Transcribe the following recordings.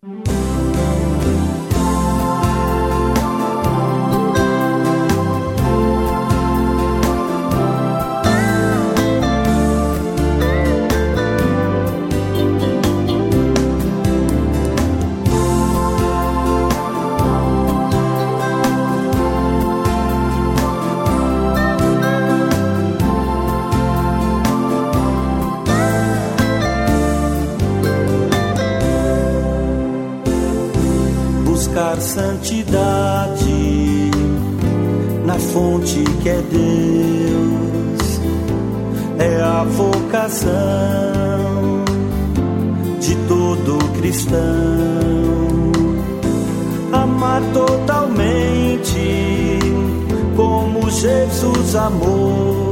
Buscar santidade na fonte que é Deus é a vocação de todo cristão. Amar totalmente como Jesus amou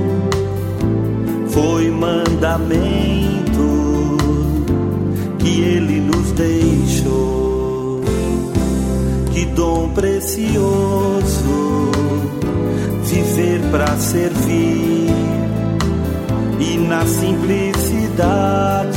foi mandamento que Ele nos deixou. Que dom precioso, viver pra servir e na simplicidade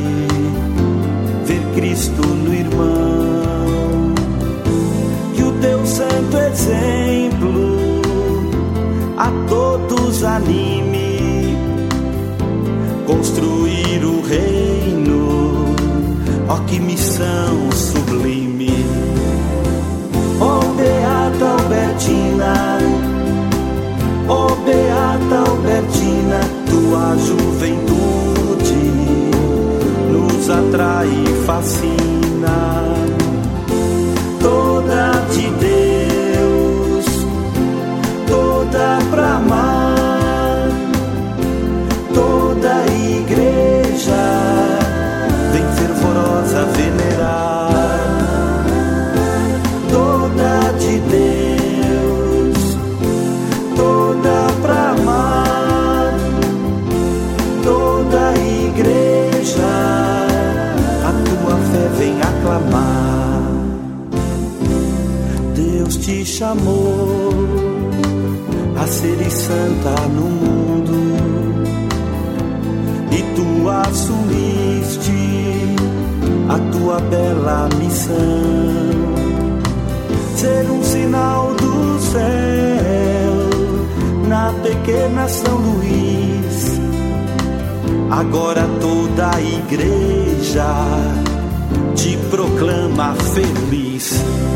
ver Cristo no irmão. Que o teu santo exemplo a todos anime, construir o reino, ó que missão sublime. Oh beata Albertina, oh beata Albertina, tua juventude nos atrai e fascina. Toda de Deus, toda pra amar, toda igreja vem fervorosa venerar. Toda de Deus, toda pra amar, toda igreja a tua fé vem aclamar. Deus te chamou a seres santa no mundo e tu assumiste a tua bela missão. Ser um sinal do céu na pequena São Luís. Agora toda a igreja te proclama feliz.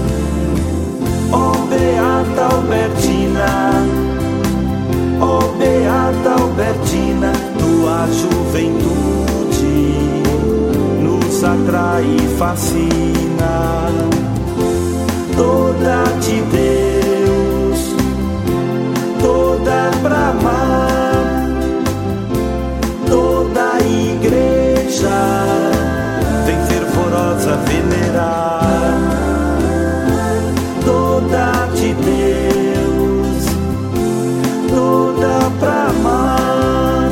Oh beata Albertina, oh beata Albertina, tua juventude nos atrai e fascina. Toda de Deus, toda pra amar, toda igreja vem fervorosa venerar. Toda de Deus, toda pra amar,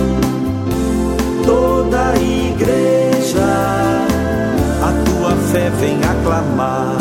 toda igreja a tua fé vem aclamar.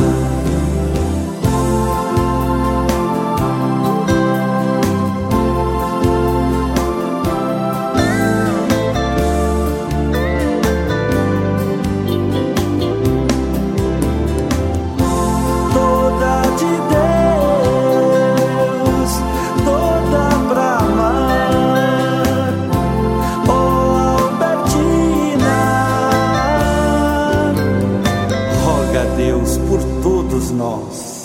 Deus por todos nós.